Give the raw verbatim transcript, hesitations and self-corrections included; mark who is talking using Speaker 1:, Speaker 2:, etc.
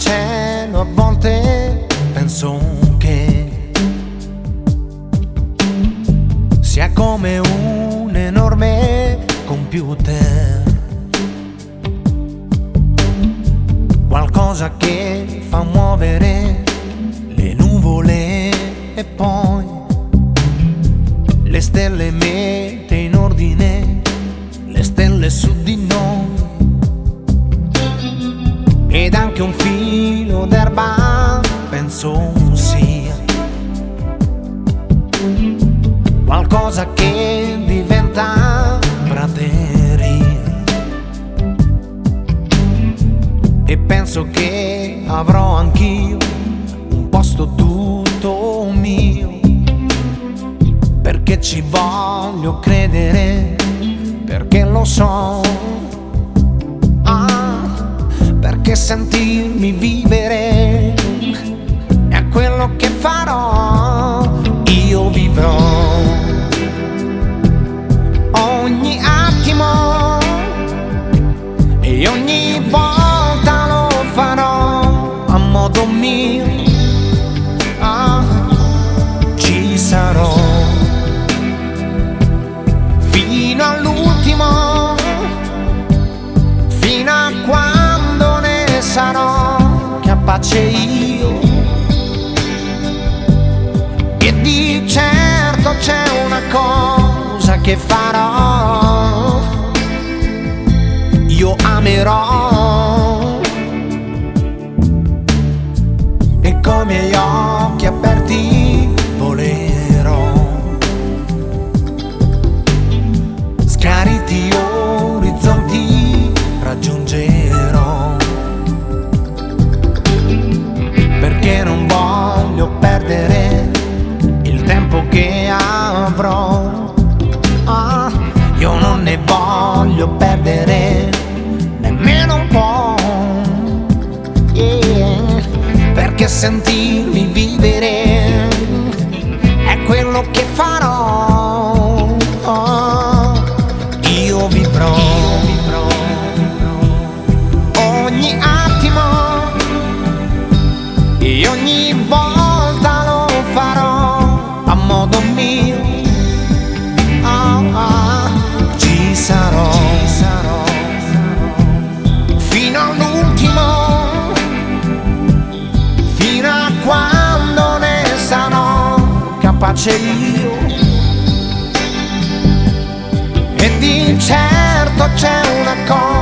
Speaker 1: cielo a volte penso che sia come un enorme computer, qualcosa che fa muovere le nuvole e poi le stelle mette in ordine le stelle su di noi, ed anche un filo d'erba penso sia qualcosa che diventa prateria, e penso che avrò anch'io un posto tutto mio, perché ci voglio credere, perché lo so, ah, perché sentirmi vivere è quello che farò. Io vivrò ogni attimo e ogni volta lo farò a modo mio, ah, ci sarò fino all'ultimo, fino a quando ne sarò capace io. E di certo c'è una cosa che farò: io amerò, e coi miei occhi aperti volerò, schiariti orizzonti raggiungerò, perché non voglio perdere il tempo che avrò, ah, io non ne voglio perdere nemmeno un po', yeah, perché sentirmi vivere è quello che farò, oh, io vivrò ogni attimo e ogni volta lo farò a modo mio, oh, oh, ci sarò fino all'ultimo, fino a quando ne sarò capace io. E di certo c'è una cosa